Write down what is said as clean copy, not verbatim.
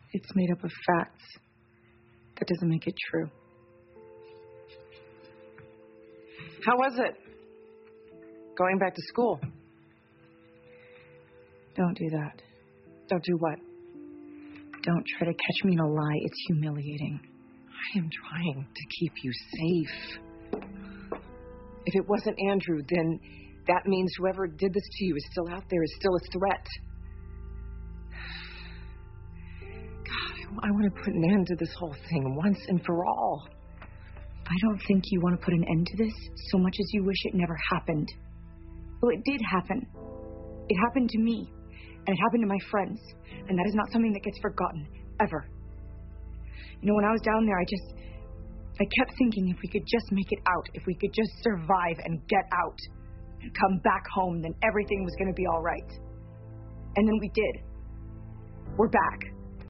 It's made up of facts. That doesn't make it true. How was it? Going back to school? Don't do that. Don't do what? Don't try to catch me in a lie. It's humiliating. I am trying to keep you safe. If it wasn't Andrew, then that means whoever did this to you is still out there, is still a threat. God, I want to put an end to this whole thing once and for all. I don't think you want to put an end to this so much as you wish it never happened. Well, it did happen. It happened to me, and it happened to my friends, and that is not something that gets forgotten, ever. You know, when I was down there, I kept thinking if we could just make it out, if we could just survive and get out and come back home, then everything was going to be all right. And then we did. We're back.